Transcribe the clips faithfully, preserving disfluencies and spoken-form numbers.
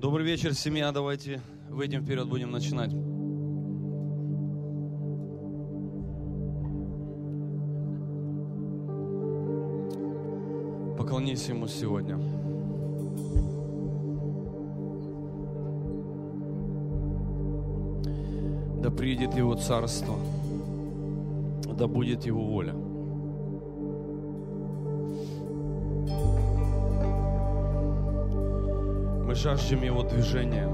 Добрый вечер, семья. Давайте выйдем вперед, будем начинать. Поклонись Ему сегодня. Да придет Его царство, да будет Его воля. Мы жаждем Его движения.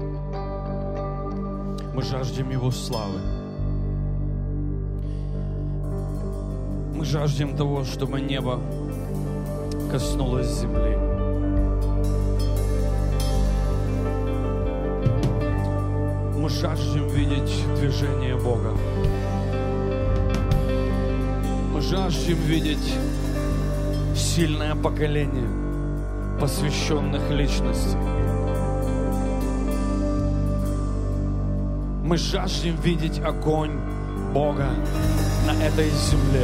Мы жаждем Его славы. Мы жаждем того, чтобы небо коснулось земли. Мы жаждем видеть движение Бога. Мы жаждем видеть сильное поколение посвященных личностей. Мы жаждем видеть огонь Бога на этой земле.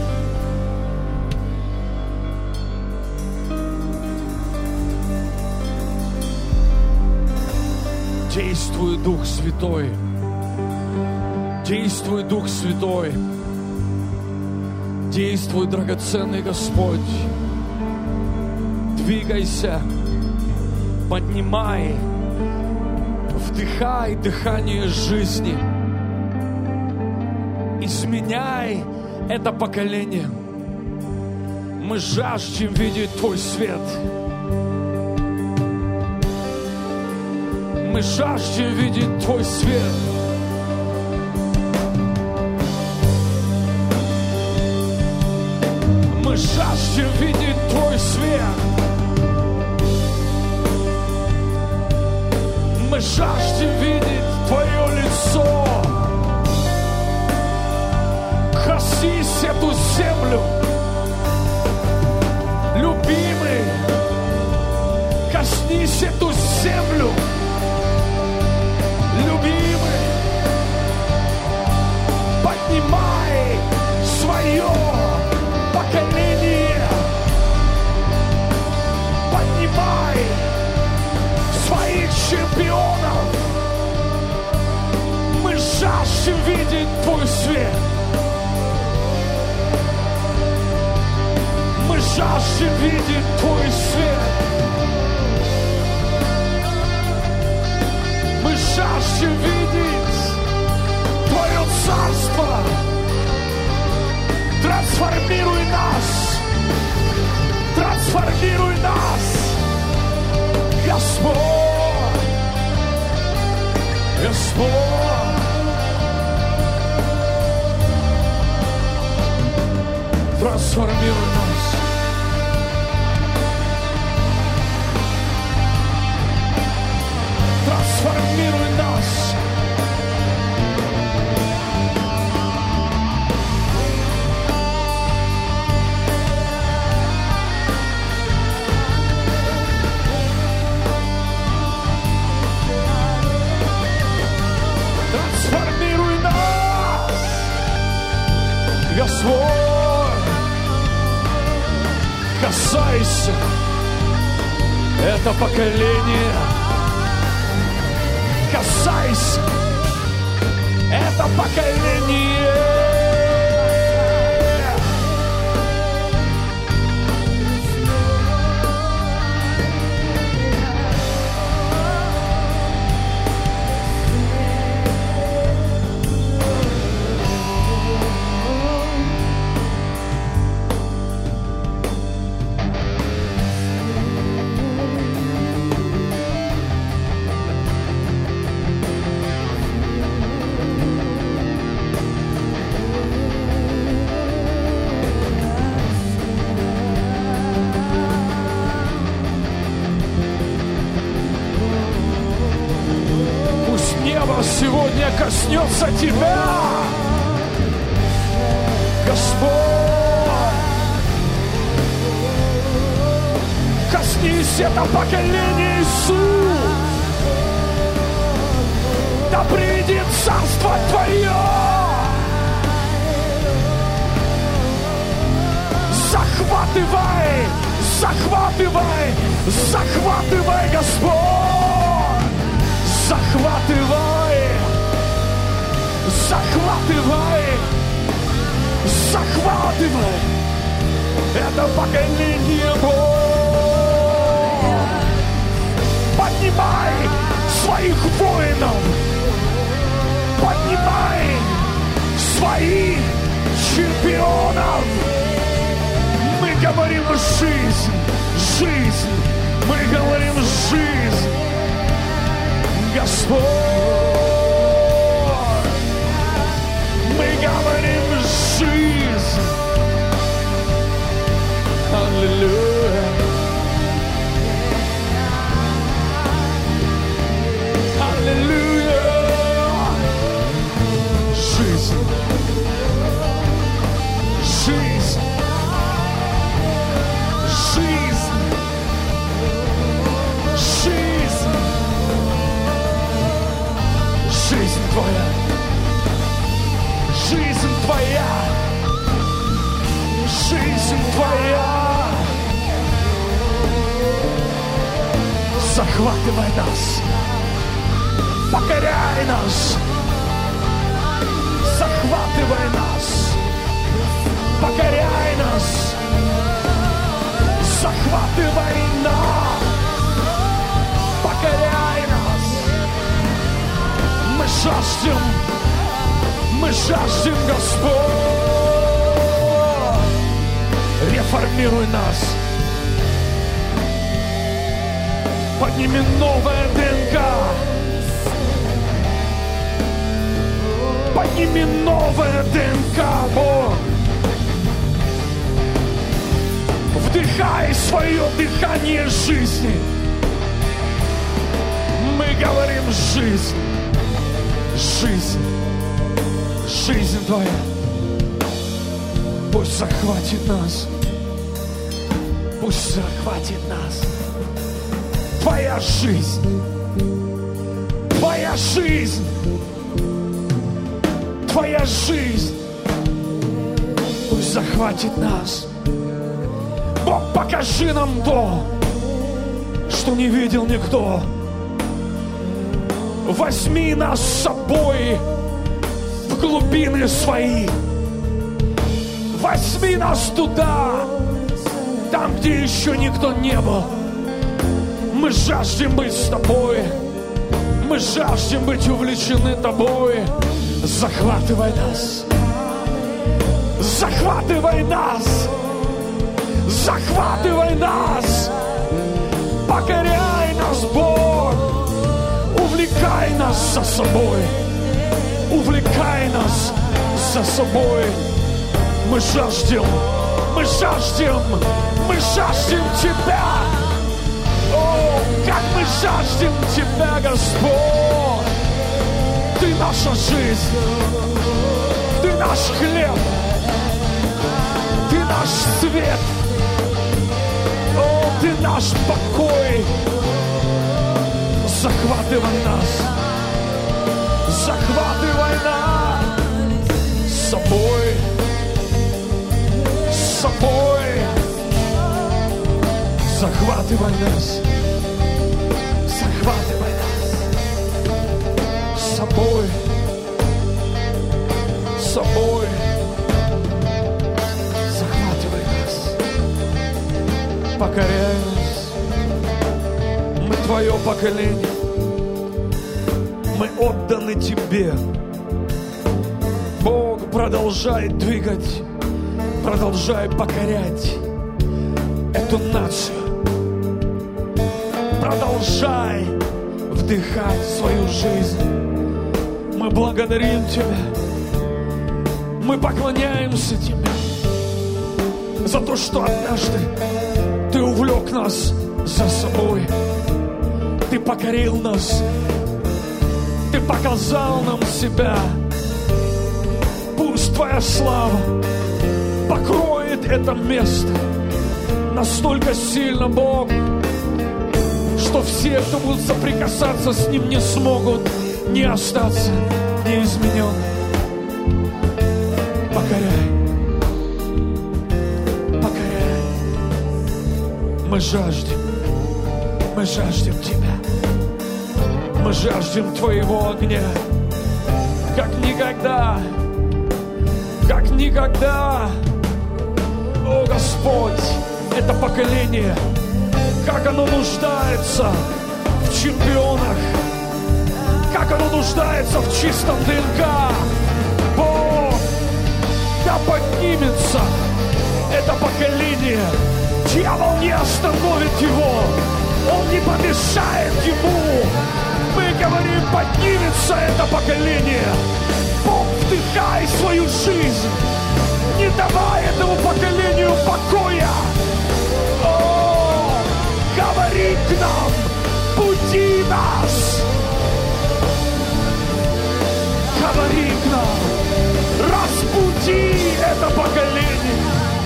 Действуй, Дух Святой. Действуй, Дух Святой. Действуй, драгоценный Господь. Двигайся, поднимай, вдыхай дыхание жизни. Изменяй это поколение. Мы жаждем видеть Твой свет. Мы жаждем видеть Твой свет. Мы жаждем видеть Твой свет. Мы жаждем видеть Твое лицо. Коснись эту землю, любимый. Коснись эту землю, любимый. Поднимай свое поколение. Поднимай своих чемпионов. Мы жаждем видеть Твой свет. Мы жаждем видеть Твой свет. Мы жаждем видеть Твое царство. Трансформируй нас. Трансформируй нас. Господь, Господь, трансформируй нас. Трансформируй нас. Трансформируй нас, Господь. Касайся это поколение. Касайся это поколение. Сегодня коснется тебя, Господь. Коснись это поколение, Иисус. Да придет царство Твое. Захватывай, захватывай, захватывай, Господь. Захватывай, захватывай, захватывай это поколение, Бог. Поднимай своих воинов, поднимай своих чемпионов. Мы говорим жизнь, жизнь, мы говорим жизнь, Господь. Мы говорим жизнь. Аллилуйя. Аллилуйя. Жизнь. Жизнь. Жизнь. Жизнь. Жизнь Твоя. Жизнь Твоя. Жизнь Твоя. Захватывай нас. Покоряй нас. Захватывай нас. Покоряй нас. Захватывай нас. Покоряй нас. Мы жаждем. Мы жаждем, Господь. Реформируй нас. Подними новое ДНК. Подними новое ДНК, Бог. Вдыхай свое дыхание жизни. Мы говорим жизнь. Жизнь. Жизнь Твоя. Пусть захватит нас. Пусть захватит нас. Твоя жизнь. Твоя жизнь. Твоя жизнь. Пусть захватит нас. Бог, покажи нам то, что не видел никто. Возьми нас с собой в глубины свои. Возьми нас туда, там, где еще никто не был. Мы жаждем быть с Тобой. Мы жаждем быть увлечены Тобой. Захватывай нас. Захватывай нас. Захватывай нас. Покоряй нас, Бог. Увлекай нас за собой. Увлекай нас за собой. Мы жаждем, мы жаждем, мы жаждем Тебя. О, как мы жаждем Тебя, Господь. Ты наша жизнь, Ты наш хлеб, Ты наш свет. О, Ты наш покой. Захватывай нас. Захватывай нас с собой, с собой. Захватывай нас, захватывай нас с собой, с собой. Захватывай нас, покоряй нас. Мы Твое поколение. Мы отданы Тебе. Бог, продолжай двигать, продолжай покорять эту нацию. Продолжай вдыхать свою жизнь. Мы благодарим Тебя. Мы поклоняемся Тебе за то, что однажды Ты увлек нас за собой. Ты покорил нас. Ты показал нам себя. Пусть Твоя слава покроет это место настолько сильно, Бог, что все, кто будут соприкасаться с Ним, не смогут не остаться неизмененными. Покоряй. Покоряй. Мы жаждем. Мы жаждем Тебя. Мы жаждем Твоего огня, как никогда, как никогда. О, Господь, это поколение, как оно нуждается в чемпионах, как оно нуждается в чистом ДНК. Бог, да поднимется это поколение. Дьявол не остановит его, он не помешает ему. Мы говорим, поднимется это поколение. Бог, вдыхай свою жизнь, не давай этому поколению покоя. О, говори к нам, буди нас. Говори к нам, разбуди это поколение.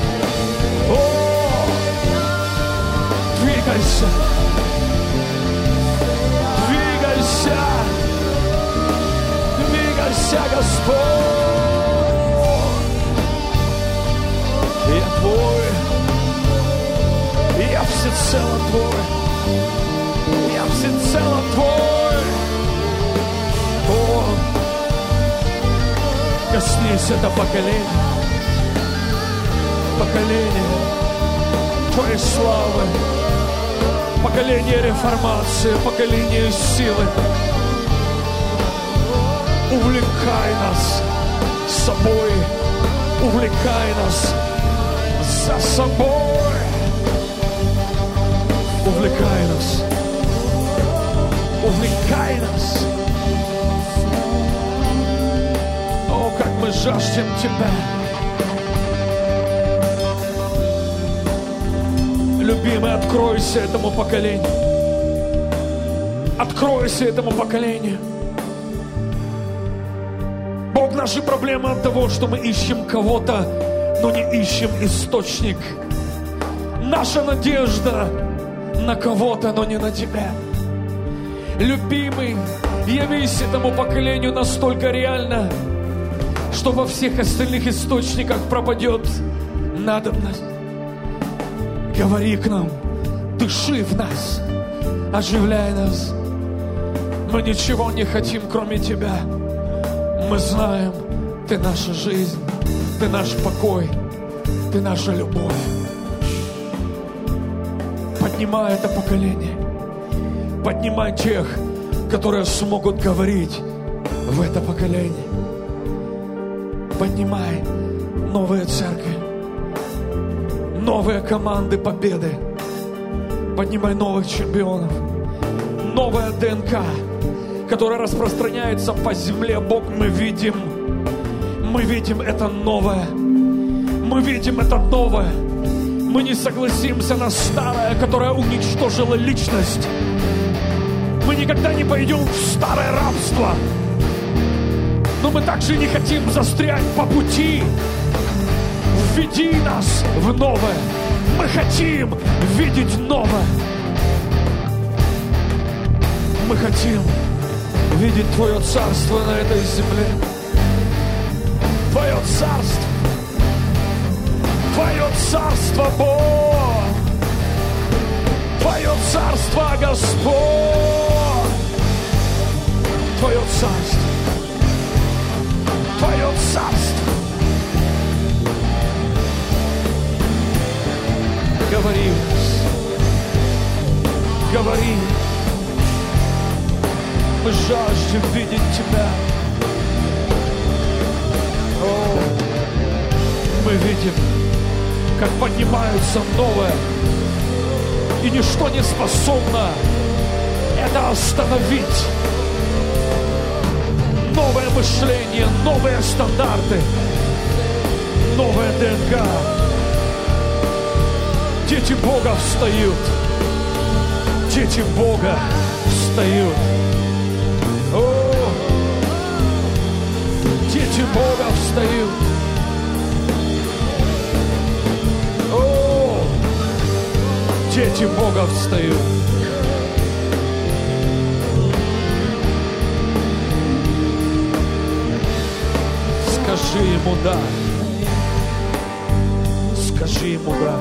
О, двигайся, двигайся, двигайся, Господь. Я Твой, я всецело Твой, я всецело Твой. О, коснись это поколение, поколение Твоей славы, поколение реформации, поколение силы. Увлекай нас собой, увлекай нас за собой, увлекай нас, увлекай нас. О, как мы жаждем Тебя. Любимый, откройся этому поколению. Откройся этому поколению. Бог, наши проблемы от того, что мы ищем кого-то, но не ищем источник. Наша надежда на кого-то, но не на Тебя. Любимый, явись этому поколению настолько реально, что во всех остальных источниках пропадет надобность. Говори к нам, дыши в нас, оживляй нас. Мы ничего не хотим, кроме Тебя. Мы знаем, Ты наша жизнь, Ты наш покой, Ты наша любовь. Поднимай это поколение, поднимай тех, которые смогут говорить в это поколение. Поднимай новые церкви, новые команды победы. Поднимай новых чемпионов, новая ДНК, которая распространяется по земле. Бог, мы видим, мы видим это новое, мы видим это новое. Мы не согласимся на старое, которое уничтожило личность. Мы никогда не пойдем в старое рабство, но мы также не хотим застрять по пути. Введи нас в новое. Мы хотим видеть новое. Мы хотим видеть Твое царство на этой земле. Твое царство. Твое царство, Бог. Твое царство, Господь. Твое царство. Твое царство. Говори, говори. Мы жаждем видеть Тебя. О, мы видим, как поднимаются новое, и ничто не способно это остановить. Новое мышление, новые стандарты, новая ДНК. Дети Бога встают. Дети Бога встают. О, дети Бога встают. О, дети Бога встают. Скажи ему да. Скажи ему да.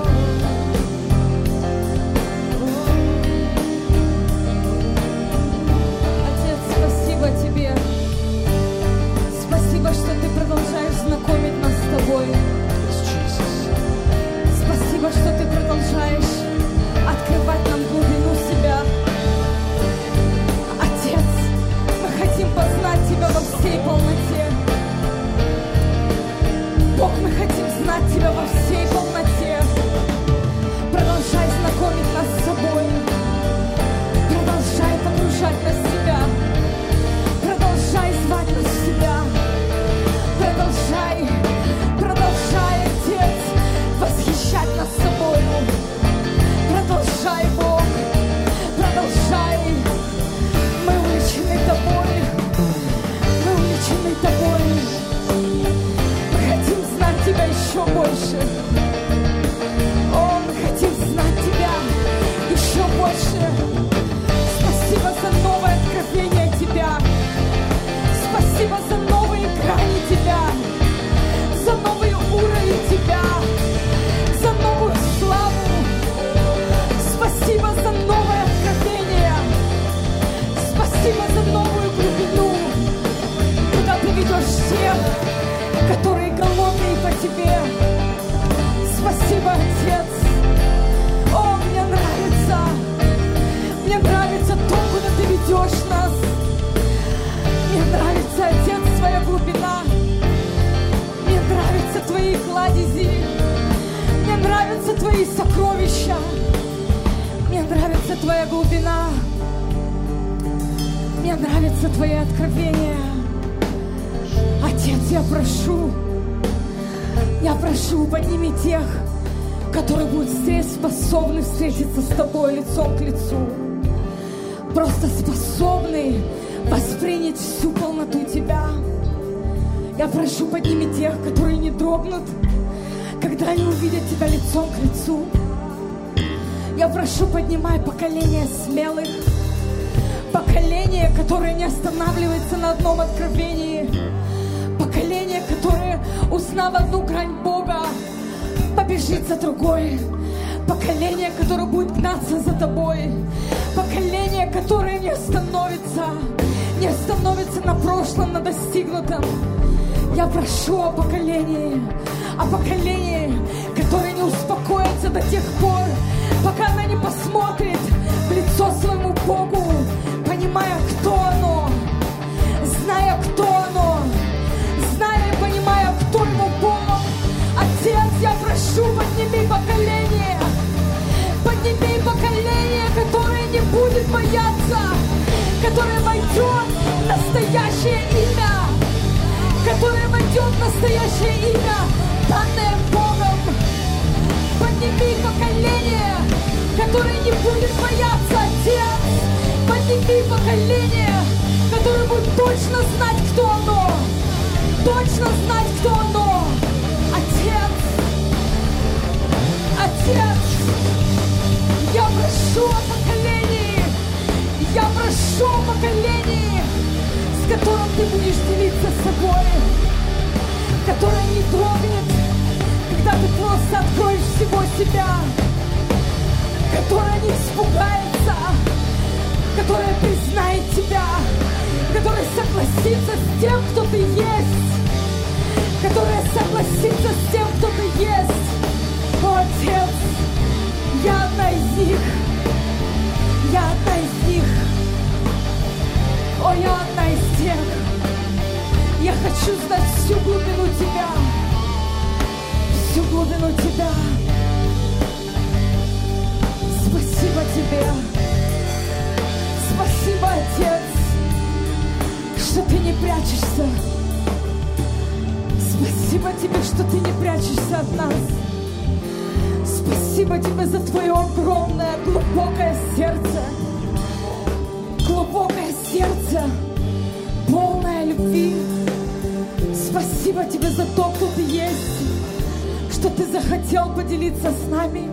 Отец, Спасибо Тебе. Спасибо, что Ты продолжаешь знакомить нас с Тобой. Спасибо, что Ты продолжаешь открывать нам глубину себя. Отец, мы хотим познать Тебя во всей полноте. Бог, мы хотим знать Тебя во всей полноте. Продолжай знакомить нас с собой. Продолжай погружать нас в себя. Продолжай звать нас в себя. Продолжай, продолжай, Отец, восхищать нас собою. Продолжай, Бог, продолжай. Мы увлечены Тобой. Мы увлечены Тобой. Мы хотим знать Тебя еще больше. О, мы хотим знать Тебя еще больше. Спасибо за новое откровение Тебя. Спасибо за новые грани Тебя. За новый уровень Тебя. За новую славу. Спасибо за новое откровение. Спасибо за новую глубину, куда Ты ведешь всех, которые голодные по Тебе. Спасибо, Отец. О, мне нравится. Мне нравится то, куда Ты ведешь нас. Мне нравится, Отец, Твоя глубина. Мне нравятся Твои кладези. Мне нравятся Твои сокровища. Мне нравится Твоя глубина. Мне нравятся Твои откровения. Отец, я прошу, я прошу, подними тех, которые будут здесь способны встретиться с Тобой лицом к лицу. Просто способны воспринять всю полноту Тебя. Я прошу, подними тех, которые не дрогнут, когда они увидят Тебя лицом к лицу. Я прошу, поднимай поколение смелых, поколение, которое не останавливается на одном откровении, поколение, которое, узнав одну грань Бога, побежит за другой, поколение, которое будет гнаться за Тобой, поколение, которое не остановится, не остановится на прошлом, на достигнутом. Я прошу о поколении, о поколении, которое не успокоится до тех пор, пока она не посмотрит в лицо своему Богу, понимая, кто оно, зная, кто оно, зная и понимая, кто ему Бог. Отец, я прошу, подними поколение, подними поколение, которое не будет бояться, которое войдет в настоящее имя, которое войдет в настоящее имя, данное Богом. Подними поколение, которое не будет бояться, Отец. Подними поколение, которое будет точно знать, кто оно, точно знать, кто оно. Отец, Отец, я прошу о поколении, я прошу о поколении, с которым Ты будешь делиться с собой, которое не дрогнет, когда Ты просто откроешь всего себя, которое не испугается, которое признает Тебя, которое согласится с тем, кто Ты есть, которое согласится с тем, кто Ты есть. О, Отец, я одна из них, я одна из них, о, я одна из тех. Я хочу знать всю глубину Тебя, всю глубину Тебя. Спасибо Тебе, спасибо, Отец, что Ты не прячешься. Спасибо Тебе, что Ты не прячешься от нас. Спасибо Тебе за Твое огромное, глубокое сердце. Глубокое сердце, полное любви. Спасибо Тебе за то, кто Ты есть, что Ты захотел поделиться с нами.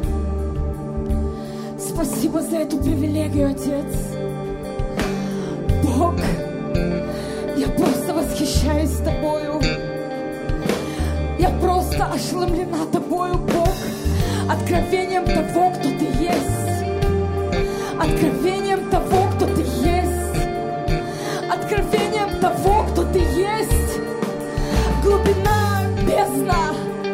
Спасибо за эту привилегию, Отец. Бог, я просто восхищаюсь Тобою. Я просто ошеломлена Тобою, Бог, откровением того, кто Ты есть. Откровением того, кто Ты есть. Откровением того, кто Ты есть. Глубина, бездна.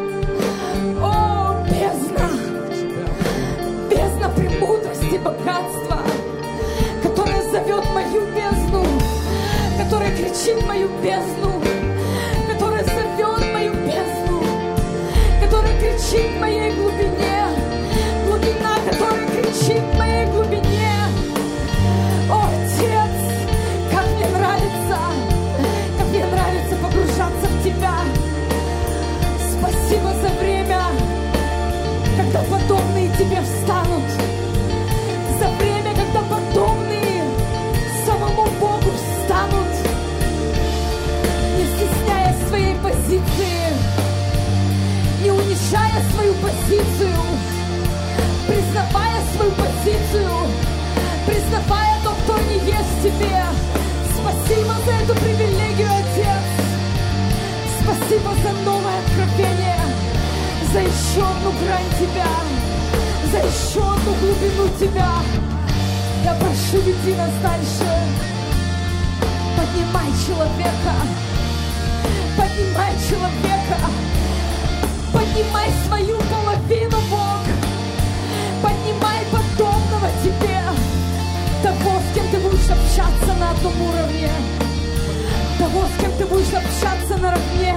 О, бездна. Бездна премудрости, богатства, которая зовет мою бездну, которая кричит мою бездну, которая зовет мою бездну, которая кричит в моей глубине, глубина, которая кричит в моей глубине. О, Отец, как мне нравится, как мне нравится погружаться в Тебя. Спасибо за время, когда подобные Тебе встанут, за время, когда подобные самому Богу встанут, не стесняя своей позиции, не унижая свою позицию, признавая свою позицию, признавая то, кто не есть в Тебе. Спасибо за эту привилегию, Отец. Спасибо за новое откровение, за еще одну грань Тебя, за еще одну глубину Тебя. Я прошу, веди нас дальше. Поднимай человека, поднимай человека, поднимай свою половину, Бог. Поднимай подобного Тебе, того, с кем Ты будешь общаться на одном уровне, того, с кем Ты будешь общаться наравне.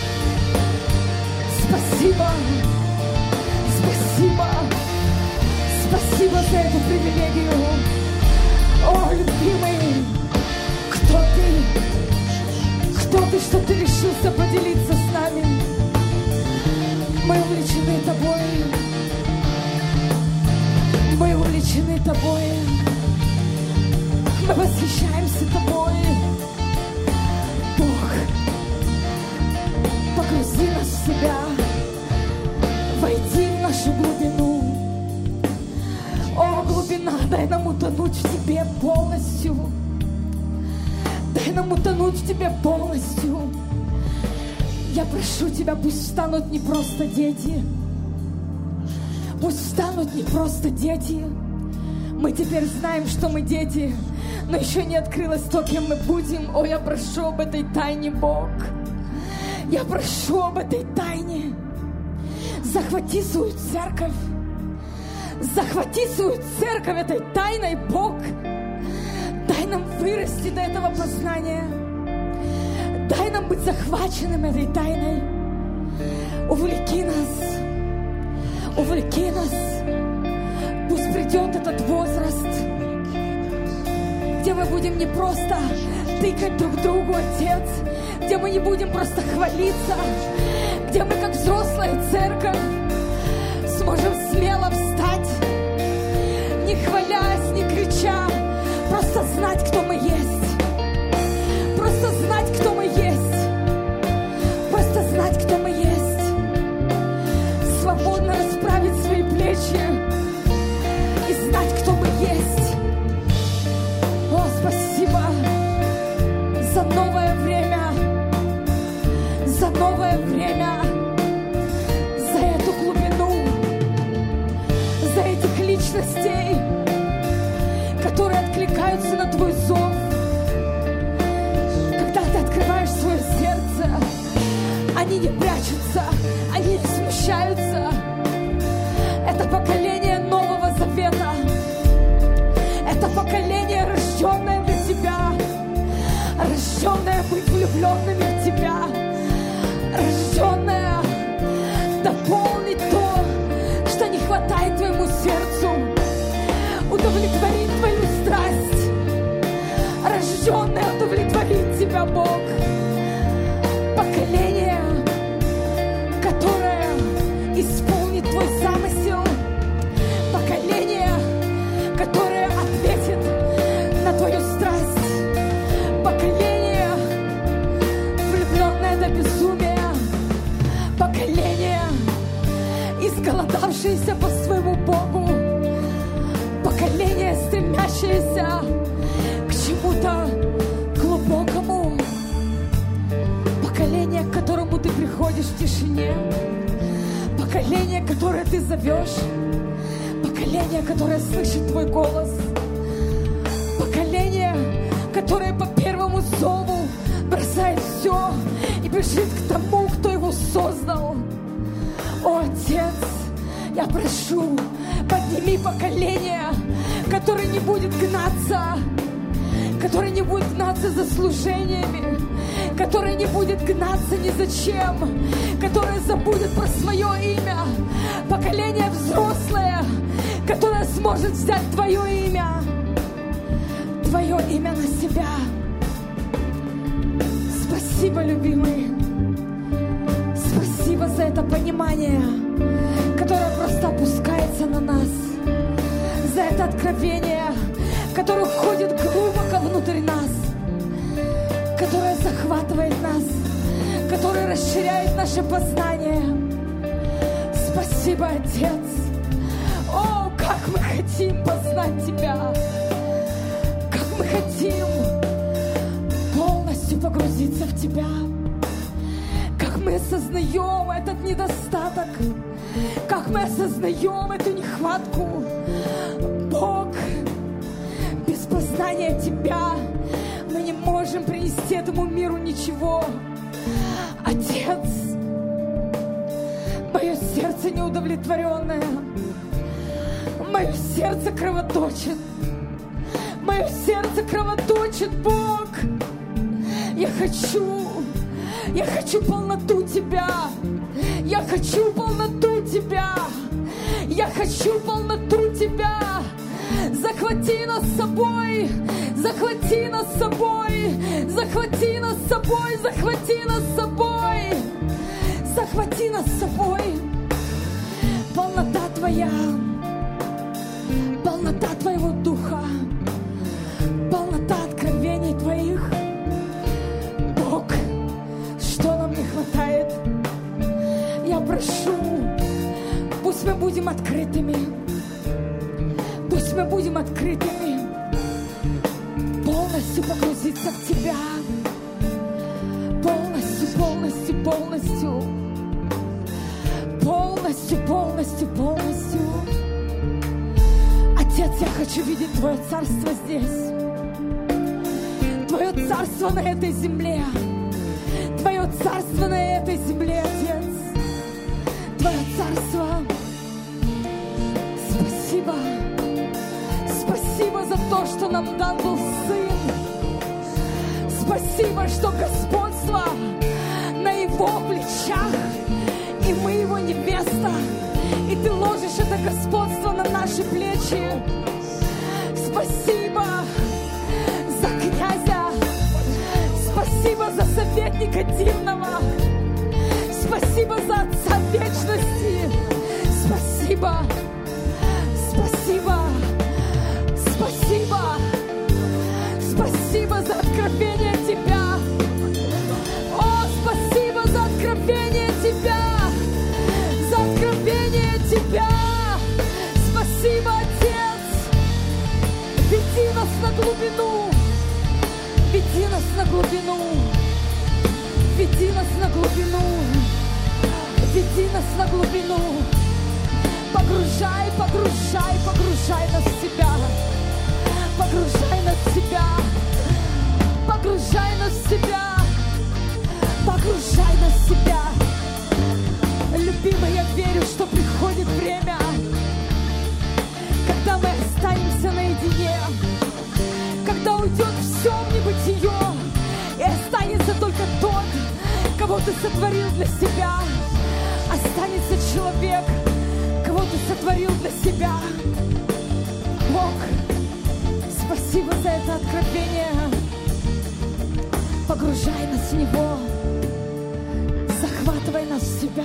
Спасибо, спасибо, спасибо за эту привилегию. О, любимый, кто Ты? Кто Ты, что Ты решился поделиться с нами? Мы увлечены Тобой, мы увлечены Тобой, мы восхищаемся Тобой. Бог, погрузи нас в Себя, войди в нашу глубину. О, глубина, дай нам утонуть в Тебе полностью. Дай нам утонуть в Тебе полностью. Я прошу Тебя, пусть встанут не просто дети. Пусть встанут не просто дети. Мы теперь знаем, что мы дети, но еще не открылось то, кем мы будем. О, я прошу об этой тайне, Бог. Я прошу об этой тайне. Захвати свою церковь. Захвати свою церковь этой тайной, Бог. Дай нам вырасти до этого познания. Дай нам быть захваченным этой тайной. Увлеки нас. Увлеки нас. Пусть придет этот возраст, где мы будем не просто тыкать друг другу, Отец, где мы не будем просто хвалиться, где мы, как взрослая церковь, сможем смело встать, не хвалясь, не крича, просто знать, кто мы есть, просто знать, кто мы есть, просто знать, кто мы есть, свободно расправить свои плечи и знать, кто мы есть. О, спасибо за новое время, за новое время, за эту глубину, за этих личностей, которые откликаются на Твой зов. Когда Ты открываешь свое сердце, они не прячутся, они не смущаются. Это поколение Нового Завета. Это поколение, рожденное для Тебя, рожденное быть влюбленными в Тебя, рожденное дополнить то, что не хватает Твоему сердцу, удовлетворить Твою страсть, рожденное удовлетворить Тебя, Бог. Поколение, которое исполнит Твой замысел, поколение, которое ответит на Твою страсть, поколение, влюбленное до безумия, поколение, изголодавшееся по своему Богу, поколение, стремящееся к чему-то глубокому, поколение, к которому Ты приходишь в тишине, поколение, которое Ты зовешь, поколение, которое слышит Твой голос, поколение, которое по первому зову бросает все и бежит к тому, кто его создал. О, Отец, я прошу, подними поколение, которое не будет гнаться, которое не будет гнаться за служениями, которое не будет гнаться ни за чем, которое забудет про свое имя. Поколение взрослое, которое сможет взять Твое имя, Твое имя на себя. Спасибо, любимый. Спасибо за это понимание, которое просто опускается на нас, за это откровение, которое входит глубоко внутрь нас, которое захватывает нас, которое расширяет наше познание. Спасибо, Отец. О, как мы хотим познать Тебя, как мы хотим полностью погрузиться в Тебя, как мы осознаем этот недостаток, как мы осознаем эту нехватку. Бог, без познания Тебя мы не можем принести этому миру ничего. Отец, мое сердце неудовлетворенное, мое сердце кровоточит, мое сердце кровоточит, Бог. Я хочу, я хочу полноту Тебя, я хочу полноту Тебя, я хочу полноту Тебя. Захвати нас с собой, захвати нас с собой, захвати нас с собой, захвати нас с собой, захвати нас с собой. Полнота Твоя, полнота Твоего Духа, полнота откровений Твоих. Бог, что нам не хватает? Я прошу, пусть мы будем открытыми, пусть мы будем открытыми, полностью погрузиться в Тебя, полностью, полностью, полностью, полностью, полностью, полностью. Отец, я хочу видеть Твое Царство здесь, Твое Царство на этой земле, Твое Царство на этой земле, Отец, Твое Царство. Спасибо. Спасибо за то, что нам дан был Сын. Спасибо, что господство на Его плечах, и мы Его невеста, и Ты ложишь это господство на наши плечи. Спасибо за князя, спасибо за советника дивного, спасибо за Отца вечности, спасибо, спасибо. Спасибо, спасибо за откровение Тебя. О, спасибо за откровение Тебя, за откровение Тебя. Спасибо, Отец. Веди нас на глубину, веди нас на глубину, веди нас на глубину, веди нас на глубину. Погружай, погружай, погружай нас в Себя. Погружай нас в Себя, погружай нас в Себя, погружай нас в Себя. Любимый, я верю, что приходит время, когда мы останемся наедине, когда уйдет все в небытие, и останется только тот, кого Ты сотворил для себя. Останется человек, кого Ты сотворил для себя. Бог, спасибо за это откровение. Погружай нас в Него, захватывай нас в Себя,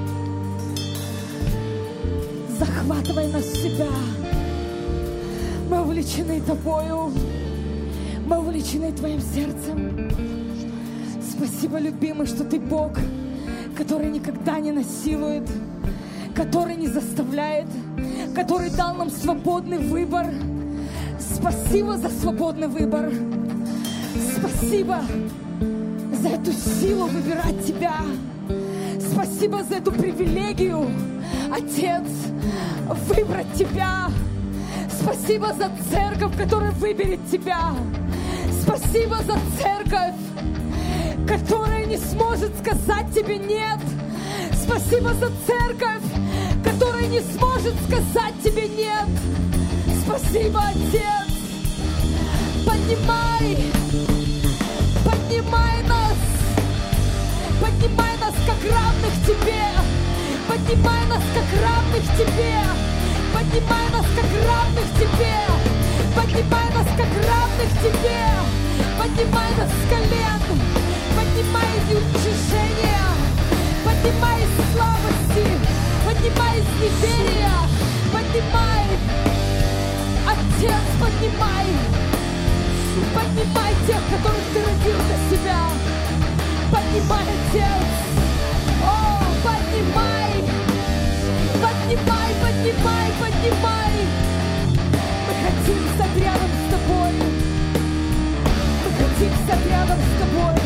захватывай нас в Себя. Мы увлечены Тобою, мы увлечены Твоим сердцем. Спасибо, любимый, что Ты Бог, который никогда не насилует, который не заставляет, который дал нам свободный выбор. Спасибо за свободный выбор. Спасибо за эту силу выбирать Тебя. Спасибо за эту привилегию, Отец, выбрать Тебя. Спасибо за церковь, которая выберет Тебя. Спасибо за церковь, которая не сможет сказать тебе нет. Спасибо за церковь, которая не сможет сказать тебе нет. Спасибо, Отец. Поднимай, поднимай нас, поднимай нас как равных Тебе, поднимай нас как равных Тебе, поднимай нас как равных Тебе, поднимай нас как равных Тебе, поднимай нас с колен, поднимай из уничижения, поднимай из слабости, поднимай из неверия, поднимай, Отец, поднимай, поднимай тех, которых Ты родил для себя, поднимай, Отец, о, поднимай, поднимай, поднимай, поднимай, мы хотим стать рядом с Тобой, мы хотим стать рядом с Тобой,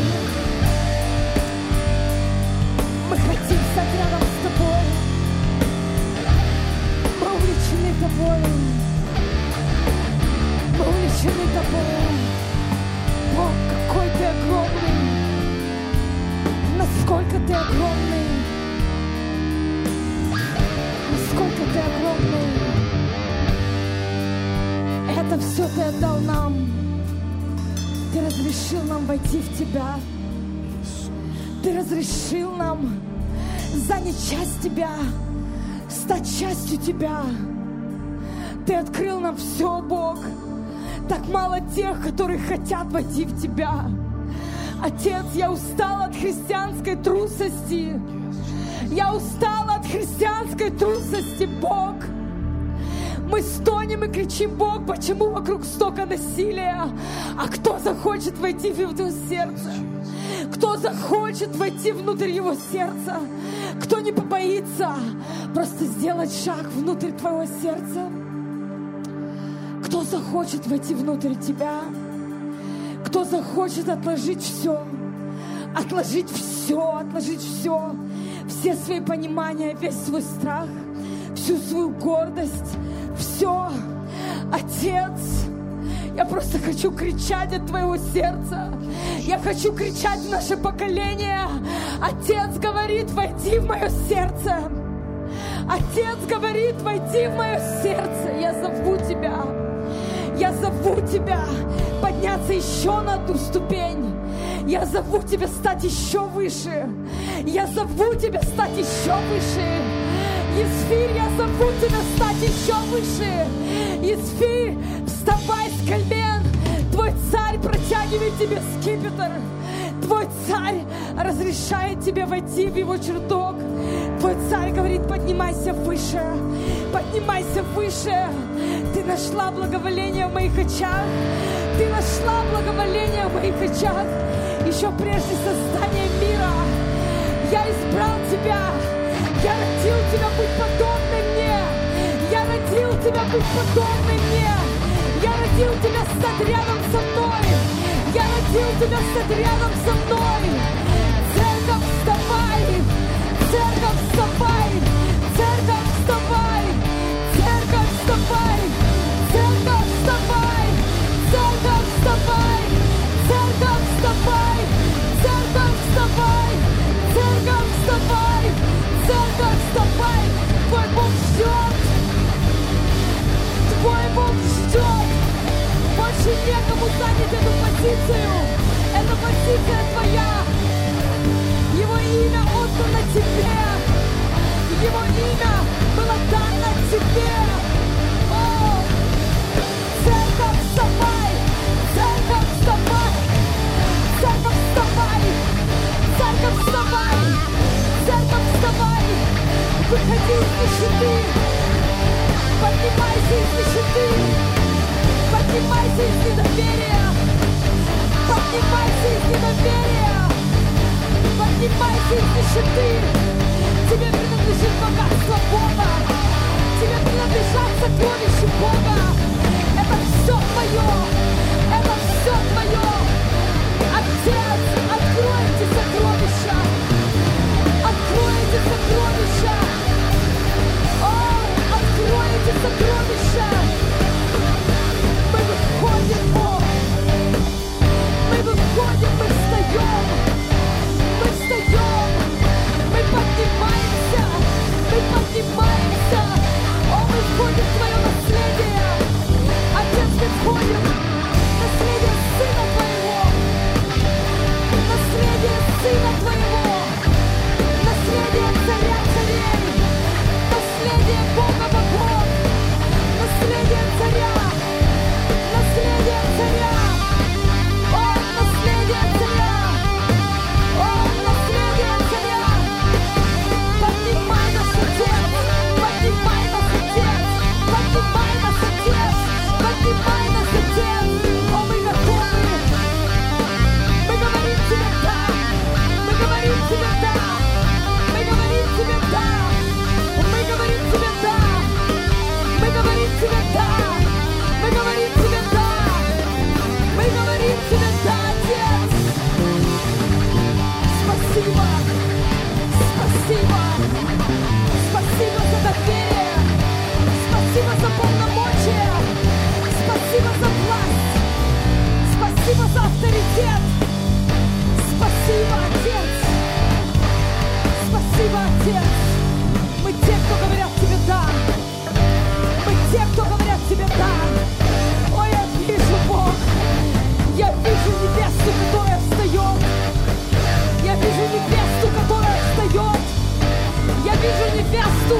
мы хотим стать рядом с Тобой, мы увлечены Тобой, мы увлечены Тобой. Бог, какой Ты огромный, насколько Ты огромный, насколько Ты огромный. Это все Ты отдал нам. Ты разрешил нам войти в Тебя. Ты разрешил нам занять часть Тебя, стать частью Тебя. Ты открыл нам все, Бог. Так мало тех, которые хотят войти в Тебя. Отец, я устала от христианской трусости. Я устала от христианской трусости, Бог. Мы стонем и кричим: Бог, почему вокруг столько насилия? А кто захочет войти в Его сердце? Кто захочет войти внутрь Его сердца? Кто не побоится просто сделать шаг внутрь Твоего сердца? Кто захочет войти внутрь Тебя? Кто захочет отложить все? Отложить все, отложить все. Все свои понимания, весь свой страх, всю свою гордость, все. Отец, я просто хочу кричать от Твоего сердца. Я хочу кричать в наше поколение. Отец говорит: войди в мое сердце. Отец говорит: войди в мое сердце. Я зову Тебя. Я зову Тебя подняться еще на одну ступень. Я зову Тебя стать еще выше. Я зову Тебя стать еще выше. Есфирь, я зову Тебя стать еще выше. Есфирь, вставай с колен. Твой царь протягивает тебе скипетр. Твой царь разрешает тебе войти в его чертог. Твой царь говорит: поднимайся выше, поднимайся выше. Ты нашла благоволение в моих очах. Ты нашла благоволение в моих очах. Еще прежде создания мира я избрал тебя. Я родил тебя быть подобным мне. Я родил тебя быть подобным мне. Я родил тебя стать рядом со мной. Я родил тебя стать рядом со мной. Церковь, вставай! Церковь, вставай! Церковь, вставай! Церковь, вставай! Церковь, вставай! Церковь, вставай! Церковь, вставай! Церковь, вставай! Церковь, вставай! Церковь, вставай! Твой Бог ждет! Твой Бог ждет! Больше некому занять эту позицию! Эта позиция твоя! Его имя отдано тебе! Его имя было дано тебе! О! Церковь, вставай! Церковь, вставай! Церковь, вставай! Церковь, вставай! Церковь, вставай! Выходи из нищеты! Поднимайся из нищеты! Поднимайся из недоверия! Поднимайся из недоверия! Поднимайся из нищеты! Тебе принадлежит богатство Бога! Тебе принадлежат сокровища Бога! Это все твое! Это все твое! Отец, откройте сокровища! Откройте сокровища! О, откройте сокровища! Мы выходим, Бог! Мы выходим, мы встаем! невесту,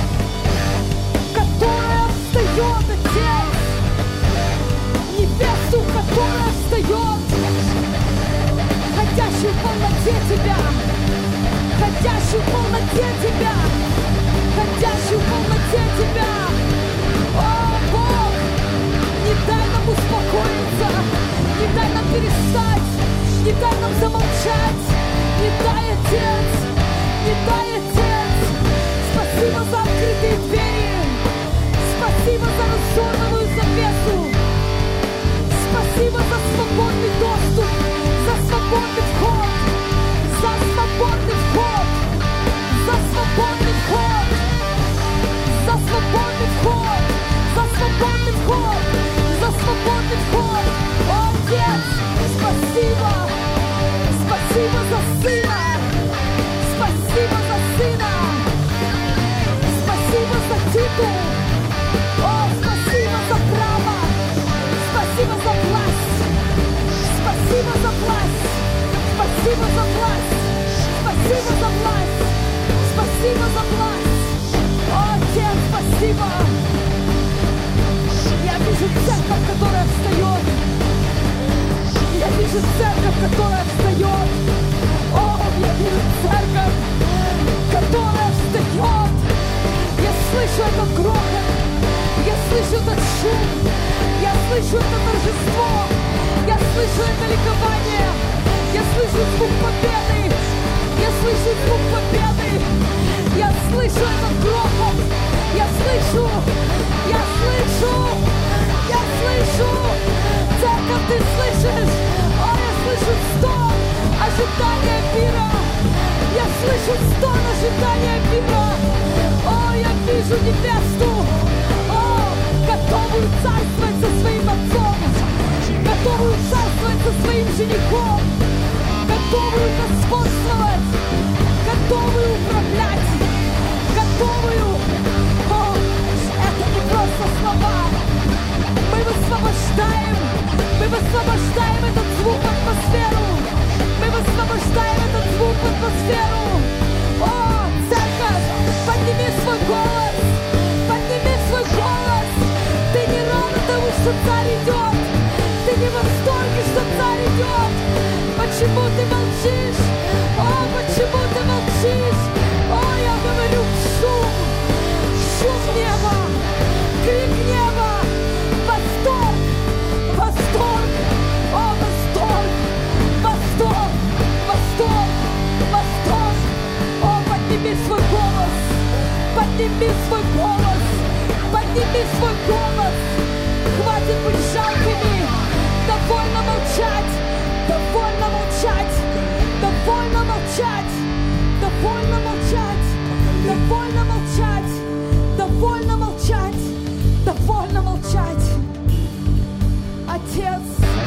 которая встает, Отец. Невесту, которая встает, ходящую в полноте Тебя, ходящую в полноте Тебя, ходящую в полноте Тебя. О, Бог, не дай нам успокоиться, не дай нам перестать, не дай нам замолчать, не дай, Отец, не дай, Отец. Спасибо за открытые двери, спасибо за разорванную завесу, спасибо за свободный доступ, за свободный вход, за свободный вход, за свободный вход, за свободный вход, за свободный вход, за свободный вход. О, Отец, спасибо, спасибо за Сына, спасибо за Сына, спасибо за титул, о, спасибо за право, спасибо за власть, спасибо за власть, спасибо за власть, спасибо за власть, спасибо за власть. О, Отец, спасибо. Я вижу церковь, которая встает. Я вижу церковь, которая встает. О, я вижу церковь, которая встает. Я слышу этот грохот, я слышу этот шум, я слышу это торжество, я слышу это ликование, я слышу звук победы, я слышу звук победы, я слышу этот грохот, я слышу, я слышу, я слышу, церковь, ты слышишь? О, я слышу стон ожидания мира, я слышу стон ожидания мира. О, я вижу невесту, о, готовую царствовать со своим отцом, готовую царствовать со своим женихом, готовую господствовать, готовую управлять, готовую. О, это не просто слова. Мы высвобождаем, мы высвобождаем этот звук в атмосферу, мы высвобождаем этот звук в атмосферу. О, церковь, подними свой голос, подними свой голос. Ты не рада тому, что царь идет, ты не в восторге, что царь идет. Почему ты молчишь? О, почему ты молчишь? О, я говорю, шум, шум неба, крик неба, восторг, восторг, о, восторг, восторг, восторг, восторг. О, подними свой голос, подними свой голос, подними свой голос. Хватит быть жалкими, довольно молчать, довольно молчать, довольно молчать, довольно молчать, довольно молчать, довольно молчать, довольно молчать. Отец,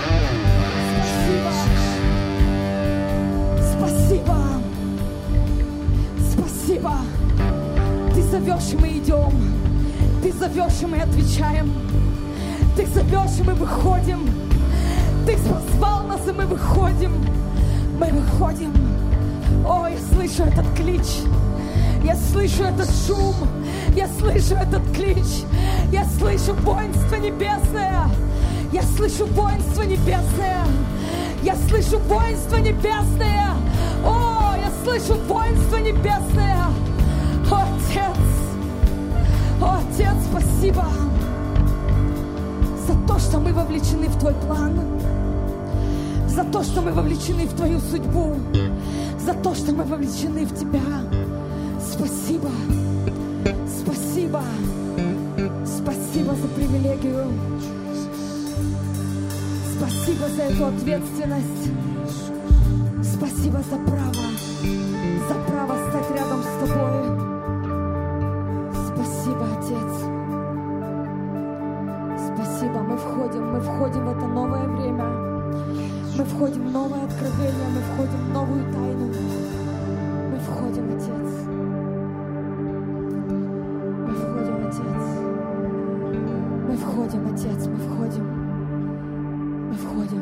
спасибо, спасибо, спасибо. Ты зовешь, и мы идем, ты зовешь, и мы отвечаем, ты зовешь, и мы выходим, ты позвал нас, и мы выходим, мы выходим. О, я слышу этот клич, я слышу этот шум, я слышу этот клич, я слышу воинство небесное, я слышу воинство небесное, я слышу воинство небесное, о, я слышу воинство небесное. О, Отец, о, Отец, спасибо за то, что мы вовлечены в Твой план, за то, что мы вовлечены в Твою судьбу, за то, что мы вовлечены в Тебя. Спасибо, спасибо, спасибо за привилегию, спасибо за эту ответственность, спасибо за право, за право стать рядом с Тобой. Спасибо, Отец. Спасибо, мы входим, мы входим в это новое время, мы входим в новое откровение, мы входим в новую тайну, мы входим, Отец. Мы входим, Отец. Мы входим, Отец, мы входим. Мы входим.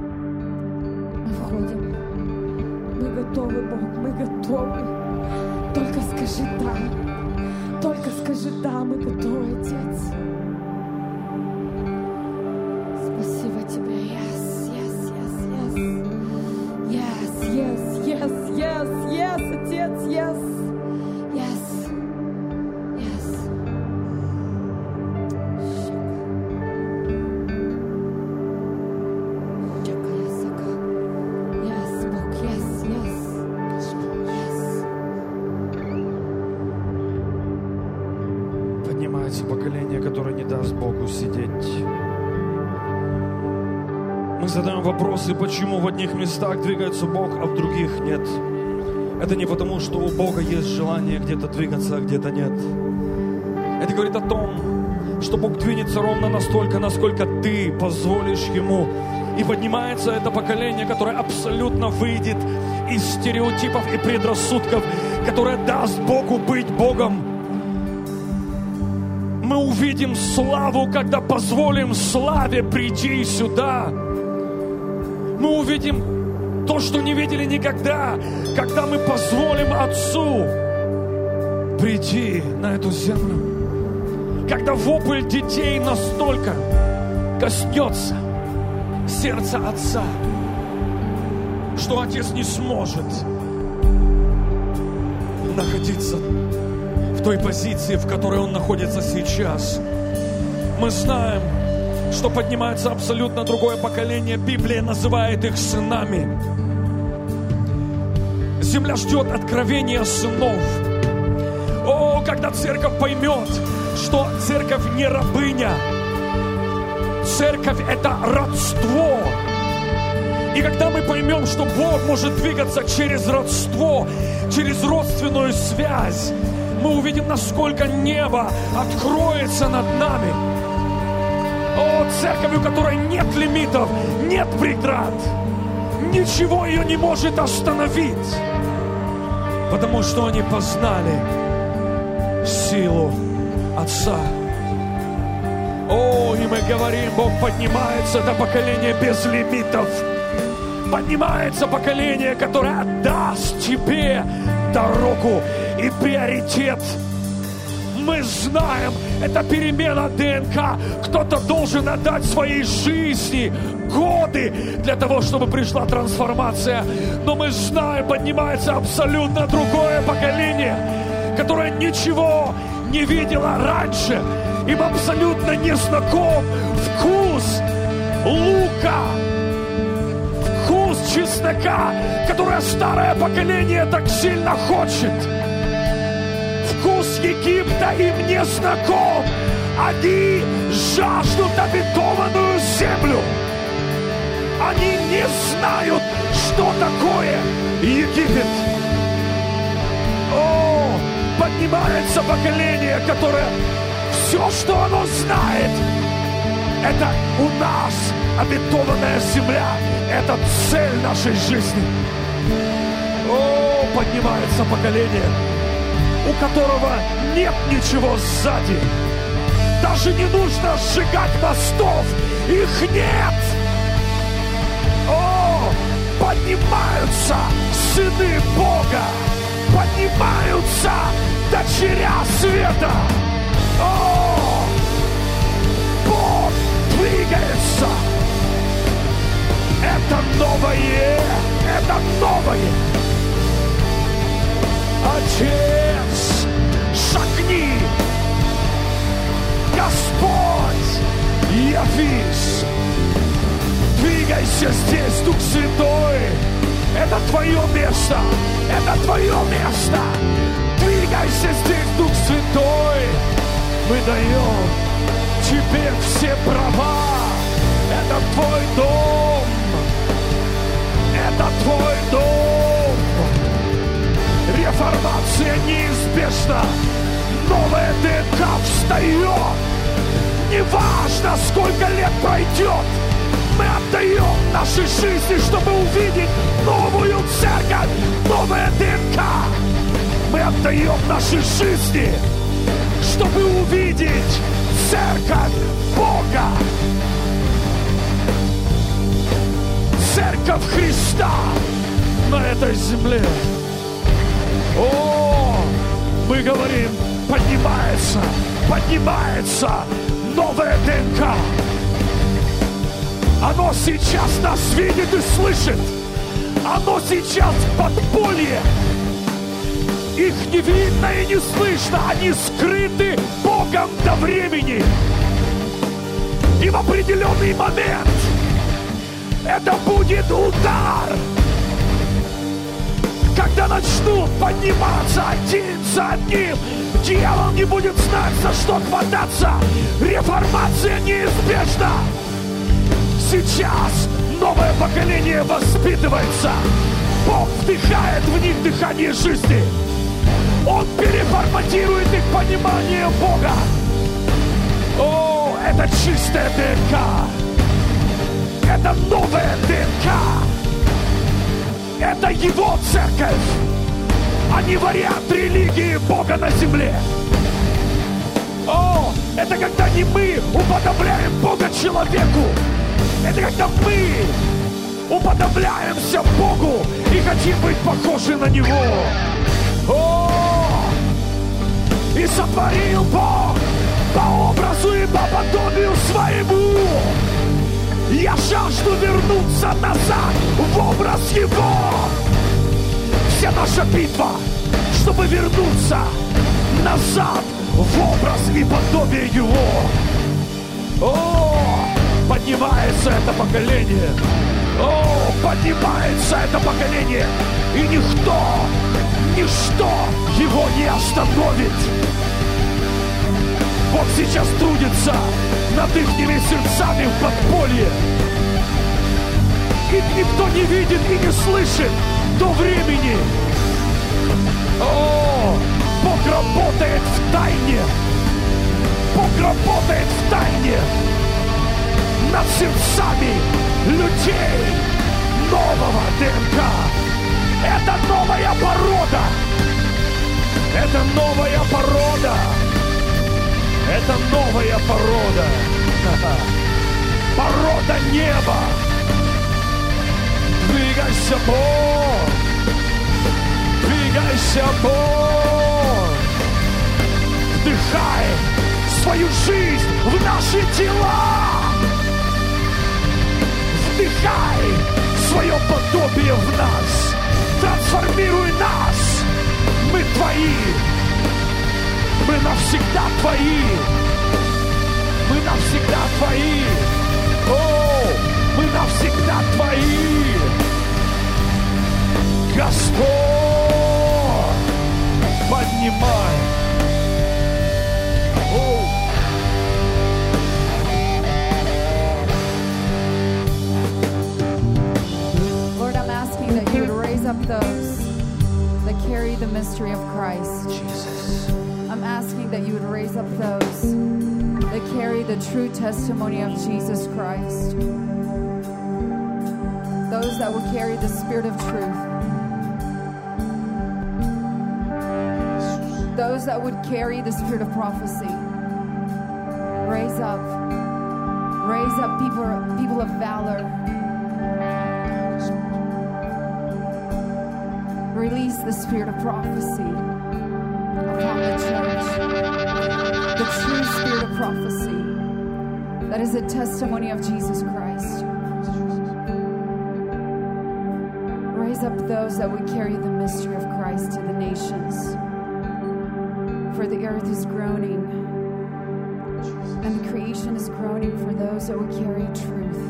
Мы входим. Мы готовы, Бог, мы готовы. Только скажи «да». Только скажи «да», мы готовы, Отец. Спасибо Тебе. Yes, yes, yes, yes. Yes, yes, yes, yes, yes, Отец, yes. Yes, yes. Yes, Бог, yes, yes. Yes. Поднимается поколение, которое не даст Богу сидеть. Мы задаем вопросы, почему в одних местах двигается Бог, а в других нет. Это не потому, что у Бога есть желание где-то двигаться, а где-то нет. Это говорит о том, что Бог двинется ровно настолько, насколько ты позволишь Ему. И поднимается это поколение, которое абсолютно выйдет из стереотипов и предрассудков, которое даст Богу быть Богом. Мы увидим славу, когда позволим славе прийти сюда. Мы увидим то, что не видели никогда, когда мы позволим Отцу прийти на эту землю. Когда вопль детей настолько коснется сердца Отца, что Отец не сможет находиться в той позиции, в которой Он находится сейчас. Мы знаем, что поднимается абсолютно другое поколение. Библия называет их сынами. Земля ждет откровения сынов. О, когда церковь поймет, что церковь не рабыня, церковь — это родство. И когда мы поймем, что Бог может двигаться через родство, через родственную связь, мы увидим, насколько небо откроется над нами. О, церковь, у которой нет лимитов, нет преград. Ничего ее не может остановить, потому что они познали силу Отца. О, и мы говорим, Бог поднимается до поколения без лимитов. Поднимается поколение, которое отдаст тебе дорогу и приоритет. Мы знаем, это перемена ДНК. Кто-то должен отдать своей жизни годы для того, чтобы пришла трансформация. Но мы знаем, поднимается абсолютно другое поколение, которое ничего не видело раньше. Им абсолютно не знаком вкус лука, вкус чеснока, которое старое поколение так сильно хочет. Вкус Египта им не знаком. Они жаждут обетованную землю. Они не знают, что такое Египет. О, поднимается поколение, которое все, что оно знает, это у нас обетованная земля. Это цель нашей жизни. О, поднимается поколение, у которого нет ничего сзади. Даже не нужно сжигать мостов. Их нет. О, поднимаются сыны Бога. Поднимаются дочеря света. О, Бог двигается. Это новое. Это новое. Отец, шагни. Господь, явись. Двигайся здесь, Дух Святой. Это твое место. Это твое место. Двигайся здесь, Дух Святой. Мы даем тебе все права. Это твой дом. Это твой дом. Реформация неизбежна. Новая ДНК встает. Неважно, сколько лет пройдет, мы отдаем наши жизни, чтобы увидеть новую церковь, новая ДНК. Мы отдаем наши жизни, чтобы увидеть церковь Бога, церковь Христа на этой земле. О! мы говорим, поднимается, поднимается новая ДНК. Оно сейчас нас видит и слышит. Оно сейчас в подполье. Их не видно и не слышно. Они скрыты Богом до времени. И в определенный момент это будет удар. Когда начнут подниматься один за одним, дьявол не будет знать, за что хвататься. Реформация неизбежна. Сейчас новое поколение воспитывается. Бог вдыхает в них дыхание жизни. Он переформатирует их понимание Бога. О, это чистая ДНК. Это новая ДНК. Это Его церковь, а не вариант религии Бога на земле. О, это когда не мы уподобляем Бога человеку. Это когда мы уподобляемся Богу и хотим быть похожи на Него. О, и сотворил Бог по образу и по подобию своему. Я жажду вернуться назад в образ Его. Вся наша битва, чтобы вернуться назад в образ и подобие Его. О, поднимается это поколение. О, поднимается это поколение. И никто, ничто его не остановит. Бог сейчас трудится над ихними сердцами в подполье. Их никто не видит и не слышит до времени. О, Бог работает в тайне. Бог работает в тайне над сердцами людей нового ДНК. Это новая порода. Это новая порода. Это новая порода. Порода неба. Двигайся, Бог. Двигайся, Бог. Вдыхай свою жизнь в наши тела. Вдыхай свое подобие в нас. Трансформируй нас. Мы Твои. Мы навсегда Твои. Мы навсегда Твои. О, мы навсегда Твои. Господь, поднимай. О. Lord, I'm asking that you would raise up those that carry the mystery of Christ. Jesus. I'm asking that you would raise up those that carry the true testimony of Jesus Christ. Those that will carry the spirit of truth. Those that would carry the spirit of prophecy. Raise up. Raise up people, people of valor. Release the spirit of prophecy upon the church. The true spirit of prophecy that is a testimony of Jesus Christ. Raise up those that would carry the mystery of Christ to the nations. For the earth is groaning, and the creation is groaning for those that would carry truth.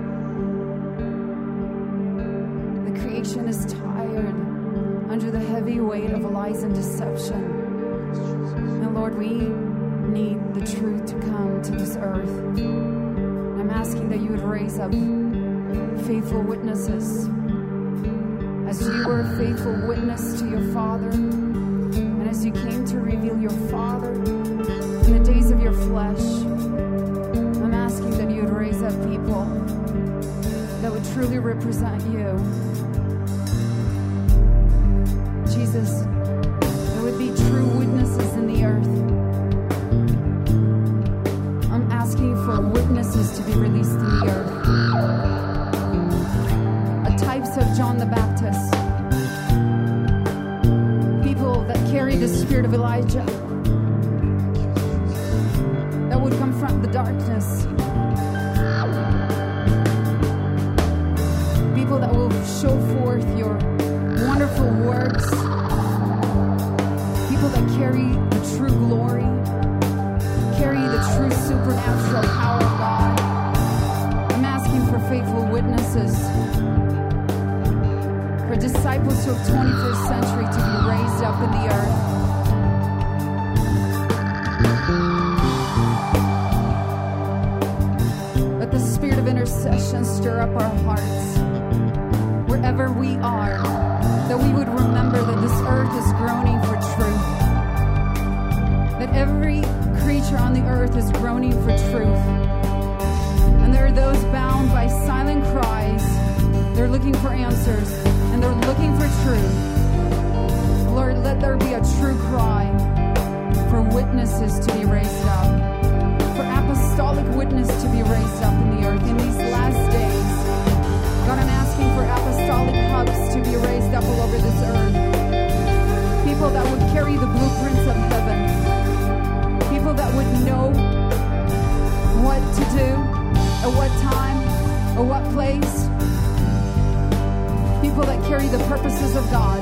The creation is tired under the heavy weight of lies and deception. And Lord, we need the truth to come to this earth. I'm asking that you would raise up faithful witnesses. As you were a faithful witness to your Father, and as you came to reveal your Father in the days of your flesh, I'm asking that you would raise up people that would truly represent you. Jesus, there would be true witnesses in the earth. I'm asking for witnesses to be released in the earth. A types of John the Baptist. People that carry the spirit of Elijah. Elijah that would confront the darkness. People that will show forth your wonderful works. People that carry the true glory, carry the true supernatural power of God. I'm asking for faithful witnesses, for disciples of twenty-first century to be raised up in the earth. Let the spirit of intercession stir up our hearts wherever we are, that we would remember that this earth is groaning for truth, that every creature on the earth is groaning for truth, and there are those bound by silent cries. They're looking for answers, and they're looking for truth. Lord, let there be a true cry for witnesses to be raised up, for apostolic witness to be raised up in the earth in these last days. God, I'm asking for apostolic hubs to be raised up all over this earth. People that would carry the blueprints of heaven. People that would know what to do, at what time, or what place. People that carry the purposes of God.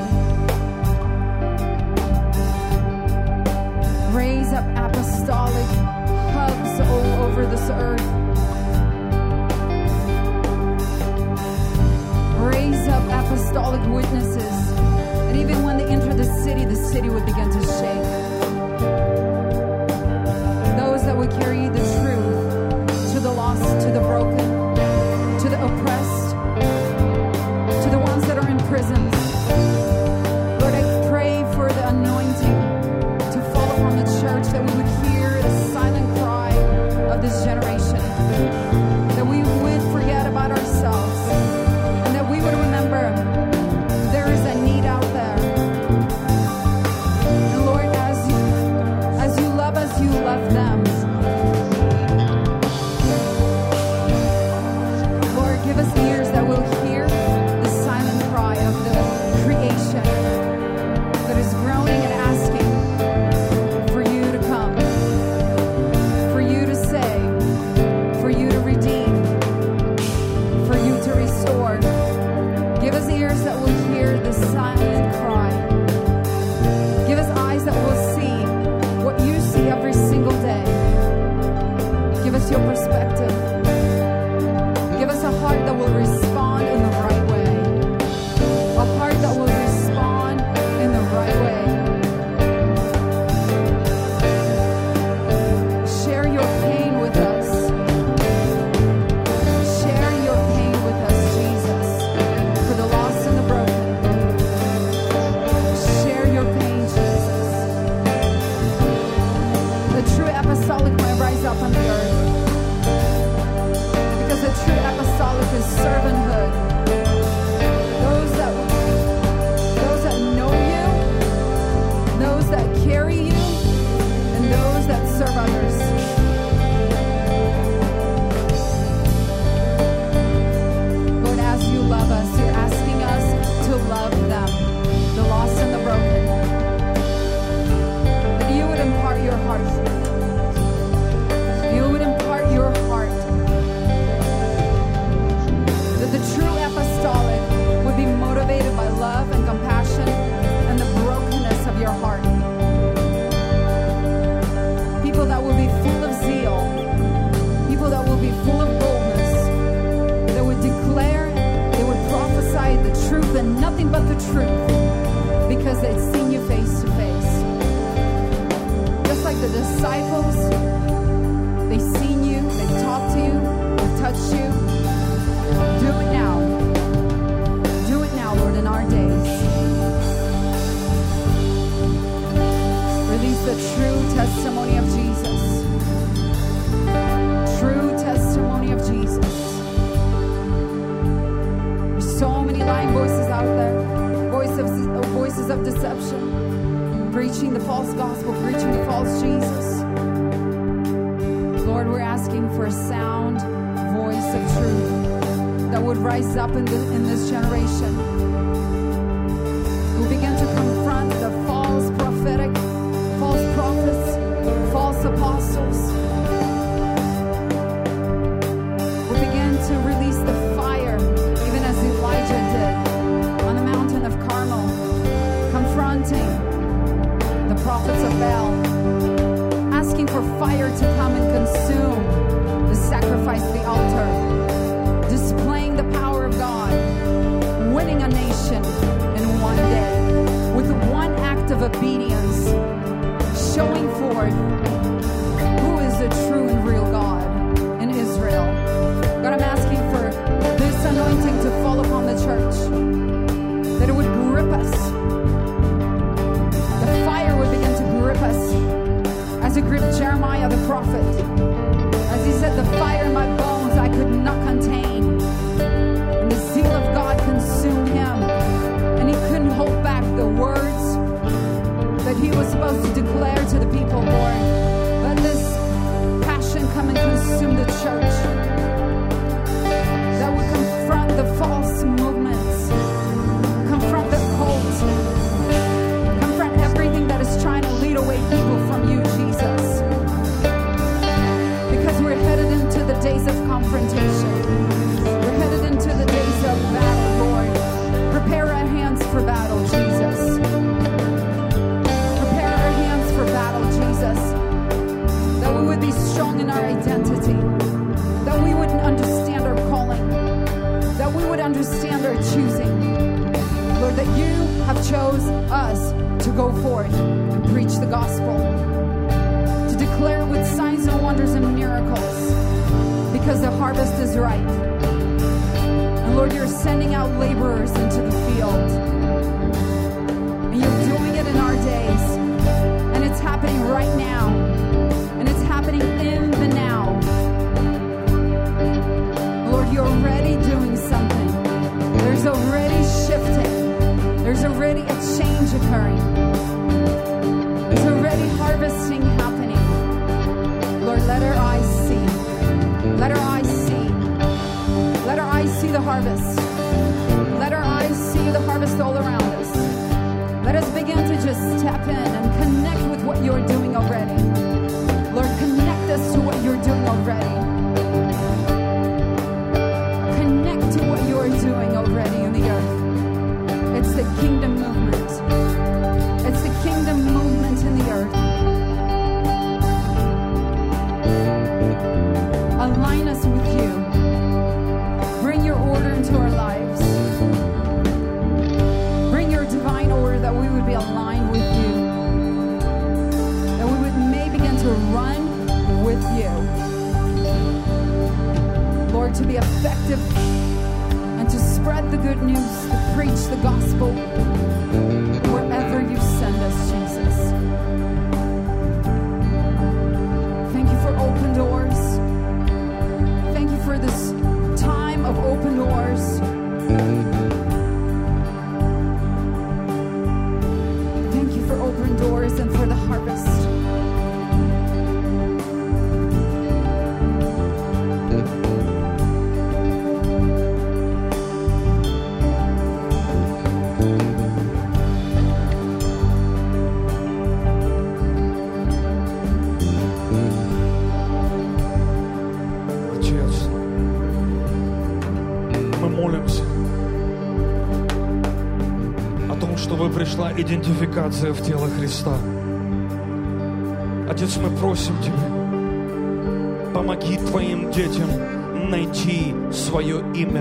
Raise up apostolic hubs all over this earth. Raise up apostolic witnesses. And even when they enter the city, the city would begin to shake. Those that would carry the truth to the lost, to the broken, to the oppressed, to the ones that are in prisons. Lord, I pray for the anointing to fall upon the church, that we would hear the silent cry of this generation, that we would forget about ourselves, and that we would remember there is a need out there. And Lord, as you, as you love us, you love them. Lord, give us ears that will hear the silent cry of the creation that is groaning and asking for you to come, for you to save, for you to redeem, for you to restore. Give us ears that will hear the silent cry. Give us eyes that will see what you see every single day. Give us your perspective. Give us a heart that will respond in the right way. A heart that will respond in the right way. Share your pain with us. Share your pain with us, Jesus, for the lost and the broken. Share your pain, Jesus. The true apostolic might rise up on the earth, because the true apostolic is servanthood. Those that those that know you, those that carry you, and those that serve others. Lord, as you love us, you're asking us to love them, the lost and the broken. That you would impart your heart. You would impart your heart. That the true apostolic would be motivated by love and compassion and the brokenness of your heart. People that will be full of zeal. People that will be full of boldness. That would declare, they would prophesy the truth and nothing but the truth, because they'd seen you face to face. Just like the disciples, they've seen you, they've talked to you, they've touched you. Do it now. Do it now, Lord, in our days. Release the true testimony of Jesus. True testimony of Jesus. There's so many lying voices out there. Voices of, voices of deception. Preaching the false gospel, preaching the false Jesus. Lord, we're asking for a sound voice of truth that would rise up in, the, in this generation. We'll begin to confront the false prophetic, false for fire to come and consume the sacrifice, the altar, displaying the power of God, winning a nation in one day with one act of obedience, showing forth who is the true and real God in Israel. God, I'm asking for this anointing to fall upon the church, that it would grip us. The fire would begin to grip us as it gripped Jeremiah the prophet. As he said, the fire in my bones I could not contain. And the zeal of God consumed him. And he couldn't hold back the words that he was supposed to declare to the people, Lord. Let this passion come and consume the church, that would confront the false movements, confront the cult, confront everything that is trying to lead away people from you, Jesus. Because we're headed into the days of confrontation. We're headed into the days of battle, Lord. Prepare our hands for battle, Jesus. Prepare our hands for battle, Jesus. That we would be strong in our identity. That we would understand our calling. That we would understand our choosing. Lord, that you have chose us to go forth and preach the gospel, to declare with signs and wonders and miracles, because the harvest is ripe. And Lord, you're sending out laborers into the field. And you're doing it in our days. And it's happening right now. And it's happening in the now. Lord, you're already doing something. There's already shifting. There's already a change occurring. There's already harvesting happening. Lord, let our eyes see. Let our eyes see. Let our eyes see the harvest. Let our eyes see the harvest all around us. Let us begin to just tap in and connect with what you're doing already. Lord, connect us to what you're doing already. Connect to what you're doing already in the earth. It's the kingdom movement. It's the kingdom movement in the earth. Align us with you. Bring your order into our lives. Bring your divine order that we would be aligned with you. That we would may begin to run with you. Lord, to be effective and to spread the good news, to preach the gospel wherever you send us, Jesus. Thank you for open doors. Thank you for this time of open doors. Thank you for open doors and for the harvest. Пришла идентификация в тело Христа. Отец, мы просим Тебя, помоги Твоим детям найти свое имя.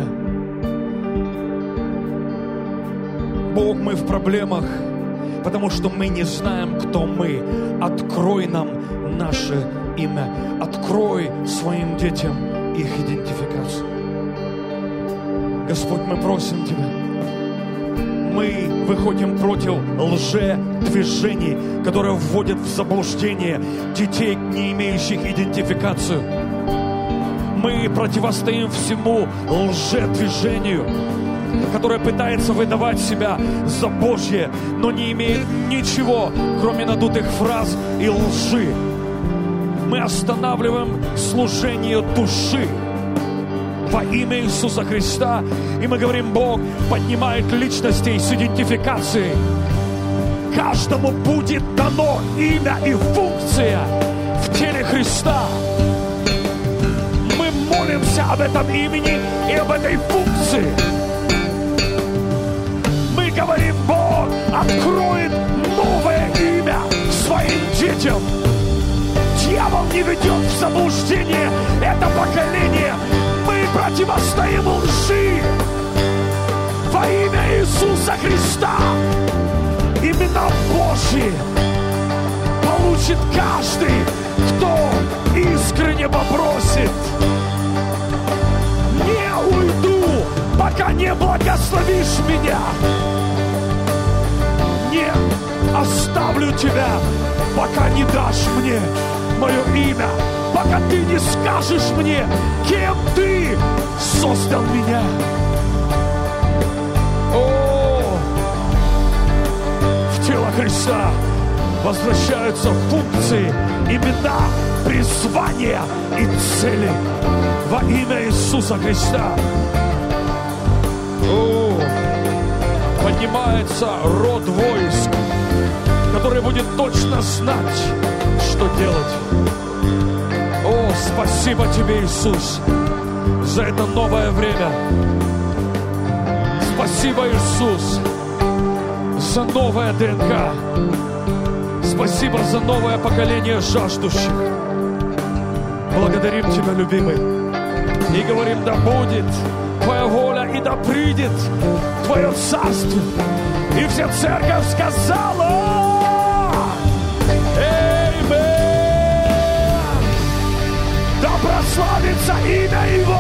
Бог, мы в проблемах, потому что мы не знаем, кто мы. Открой нам наше имя. Открой своим детям их идентификацию. Господь, мы просим Тебя, мы выходим против лжедвижений, которые вводят в заблуждение детей, не имеющих идентификацию. Мы противостоим всему лжедвижению, которое пытается выдавать себя за Божье, но не имеет ничего, кроме надутых фраз и лжи. Мы останавливаем служение души во имя Иисуса Христа. И мы говорим, Бог поднимает личностей с идентификацией. Каждому будет дано имя и функция в теле Христа. Мы молимся об этом имени и об этой функции. Мы говорим, Бог откроет новое имя своим детям. Дьявол не ведет в заблуждение это поколение. Мы противостоим лжи во имя Иисуса Христа. Имена Божьи получит каждый, кто искренне попросит. Не уйду, пока не благословишь меня. Не оставлю тебя, пока не дашь мне мое имя, пока ты не скажешь мне, кем ты создал меня. О, в тело Христа возвращаются функции, имена, призвания и цели во имя Иисуса Христа. О, поднимается род войск, который будет точно знать, что делать. О, спасибо тебе, Иисус, за это новое время. Спасибо, Иисус, за новое ДНК. Спасибо за новое поколение жаждущих. Благодарим Тебя, любимый, и говорим: да будет Твоя воля, и да придет Твое царство. И вся церковь сказала: Аминь. Да прославится имя Его.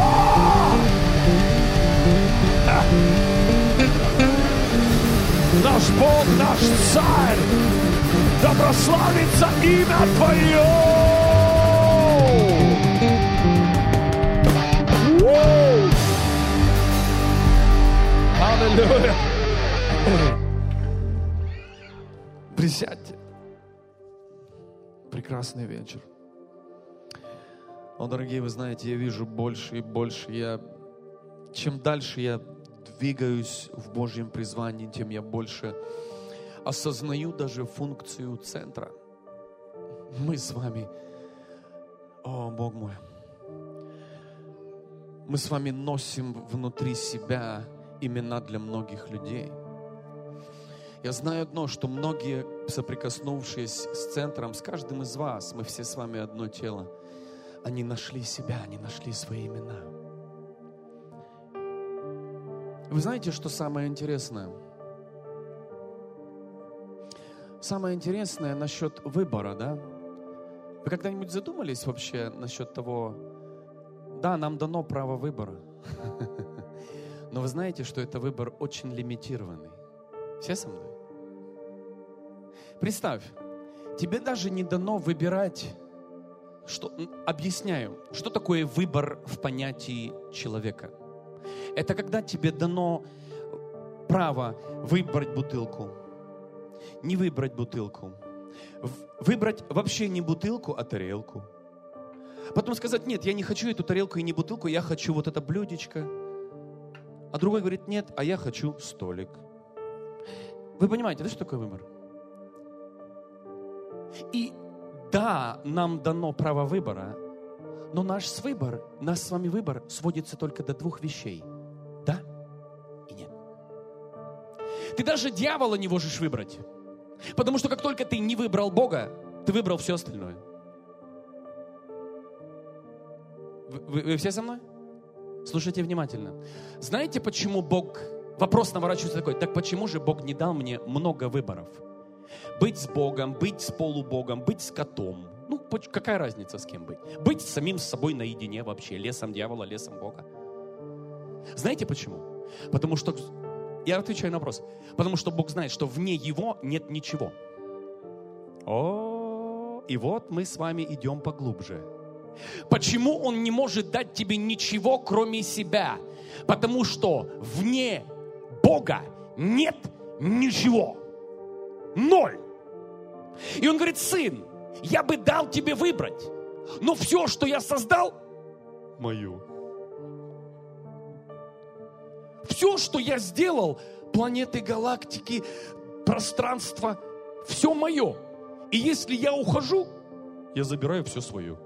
Наш Бог, наш Царь, да прославится имя Твое. Аллилуйя. Присядьте. Прекрасный вечер. О, дорогие, вы знаете, я вижу больше и больше. Я, чем дальше я двигаюсь в Божьем призвании, тем я больше осознаю даже функцию центра. Мы с вами, о, Бог мой, мы с вами носим внутри себя имена для многих людей. Я знаю одно, что многие, соприкоснувшись с центром, с каждым из вас, мы все с вами одно тело, они нашли себя, они нашли свои имена. Вы знаете, что самое интересное? Самое интересное насчет выбора, да? Вы когда-нибудь задумались вообще насчет того, да, нам дано право выбора, но вы знаете, что это выбор очень лимитированный. Все со мной? Представь, тебе даже не дано выбирать, что, объясняю, что такое выбор в понятии человека. Это когда тебе дано право выбрать бутылку, не выбрать бутылку, выбрать вообще не бутылку, а тарелку. Потом сказать: нет, я не хочу эту тарелку и не бутылку, я хочу вот это блюдечко. А другой говорит: нет, а я хочу столик. Вы понимаете, да, что такое выбор? И да, нам дано право выбора, но наш выбор, наш с вами выбор сводится только до двух вещей. Да и нет. Ты даже дьявола не можешь выбрать. Потому что как только ты не выбрал Бога, ты выбрал все остальное. Вы, вы, вы все со мной? Слушайте внимательно. Знаете, почему Бог... Вопрос наворачивается такой: так почему же Бог не дал мне много выборов? Быть с Богом, быть с полубогом, быть с котом. Ну, какая разница, с кем быть? Быть самим с собой наедине вообще. Лесом дьявола, лесом Бога. Знаете почему? Потому что... Я отвечаю на вопрос. Потому что Бог знает, что вне Его нет ничего. О, и вот мы с вами идем поглубже. Почему Он не может дать тебе ничего, кроме себя? Потому что вне Бога нет ничего. Ноль. И Он говорит: сын, я бы дал тебе выбрать, но все, что я создал, мое. Все, что я сделал, планеты, галактики, пространство, все мое. И если я ухожу, я забираю все свое.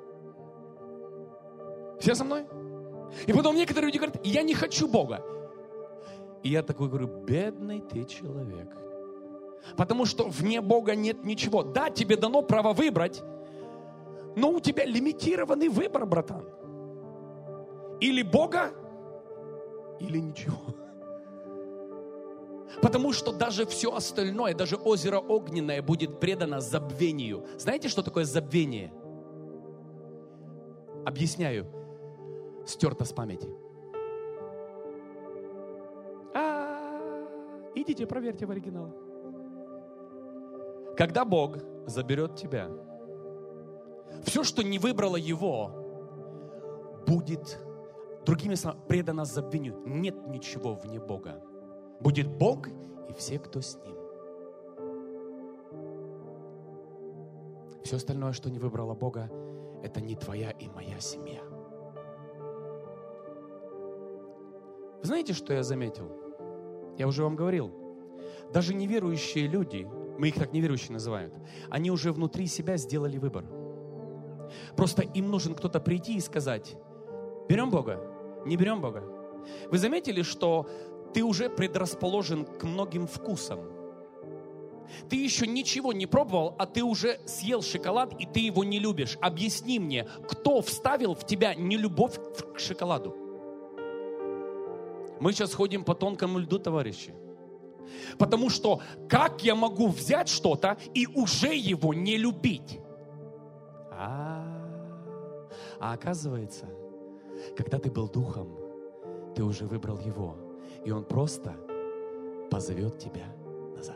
Все со мной? И потом некоторые люди говорят: я не хочу Бога. И я такой говорю: бедный ты человек. Потому что вне Бога нет ничего. Да, тебе дано право выбрать, Но у тебя лимитированный выбор, братан. Или Бога, или ничего. Потому что даже все остальное, даже озеро огненное будет предано забвению. Знаете, что такое забвение? Объясняю. Стерто с памяти. А-а-а. Идите, проверьте в оригинале. Когда Бог заберет тебя, все, что не выбрало Его, будет, другими словами, предано забвению. Нет ничего вне Бога. Будет Бог и все, кто с Ним. Все остальное, что не выбрало Бога, это не твоя и моя семья. Вы знаете, что я заметил? Я уже вам говорил. Даже неверующие люди, мы их так неверующие называют, они уже внутри себя сделали выбор. Просто им нужен кто-то прийти и сказать: берем Бога, не берем Бога. Вы заметили, что ты уже предрасположен к многим вкусам? Ты еще ничего не пробовал, а ты уже съел шоколад, и ты его не любишь. Объясни мне, кто вставил в тебя нелюбовь к шоколаду? Мы сейчас ходим по тонкому льду, товарищи. Потому что как я могу взять что-то и уже его не любить? А, а оказывается, когда ты был духом, ты уже выбрал его, и он просто позовет тебя назад.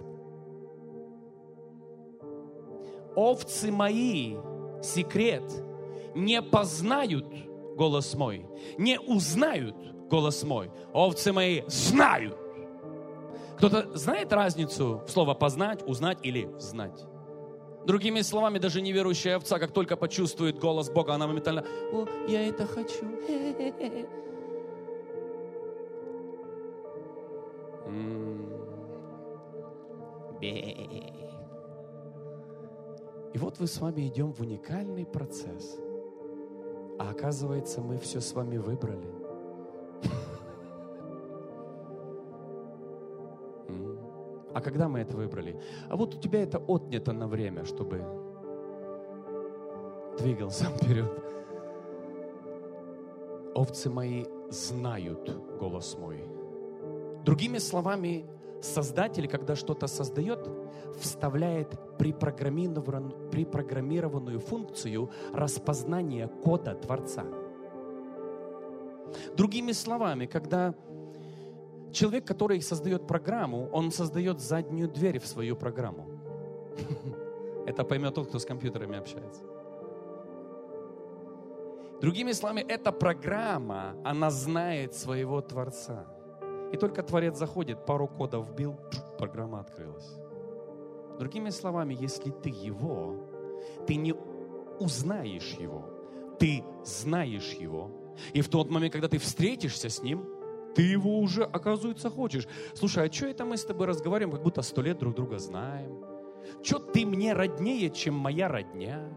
Овцы мои, секрет, не познают голос мой, не узнают голос мой. Овцы мои знают. Кто-то знает разницу в слово познать, узнать или знать? Другими словами, даже неверующая овца, как только почувствует голос Бога, она моментально: о, я это хочу. И вот мы с вами идем в уникальный процесс. А оказывается, мы все с вами выбрали. А когда мы это выбрали? А вот у тебя это отнято на время, чтобы двигался вперед. Овцы мои знают голос мой. Другими словами, Создатель, когда что-то создает, вставляет препрограммированную, препрограммированную функцию распознания кода Творца. Другими словами, когда человек, который создает программу, он создает заднюю дверь в свою программу. Это поймет тот, кто с компьютерами общается. Другими словами, эта программа, она знает своего Творца. И только Творец заходит, пару кодов вбил, программа открылась. Другими словами, если ты его, ты не узнаешь его, ты знаешь его. И в тот момент, когда ты встретишься с ним, ты его уже, оказывается, хочешь. Слушай, а что это мы с тобой разговариваем, как будто сто лет друг друга знаем? Что ты мне роднее, чем моя родня?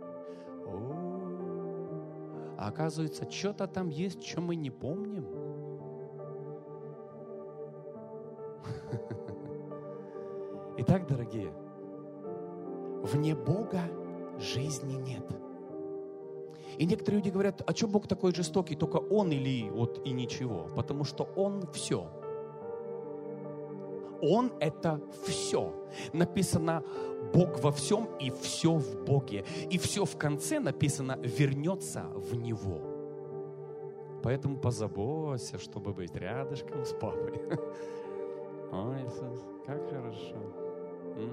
О, а оказывается, что-то там есть, что мы не помним. Итак, дорогие, вне Бога жизни нет. И некоторые люди говорят: а что Бог такой жестокий, только Он или вот и ничего? Потому что Он все. Он это все. Написано: Бог во всем и все в Боге. И все в конце написано: вернется в Него. Поэтому позаботься, чтобы быть рядышком с папой.